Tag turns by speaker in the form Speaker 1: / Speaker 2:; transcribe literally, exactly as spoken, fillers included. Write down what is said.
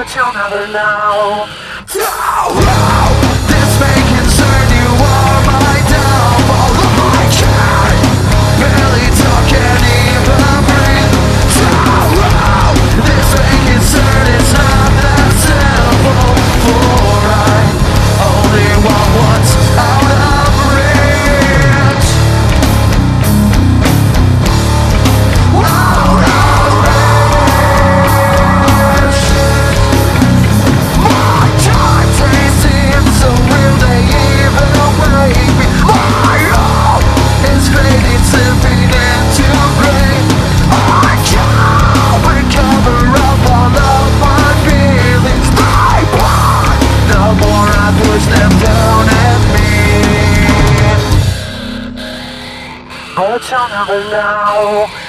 Speaker 1: but you'll never know. This may concern you, are my downfall. I can't barely talk, can't even breathe. This may concern, it's not that simple. For I only want what's out of reach. Out of reach. My times, they seem so real, they even wake me. My all is fading, slipping into gray. I can't recover up all of my feelings. My blood, the more I push them down at me. But you'll never know.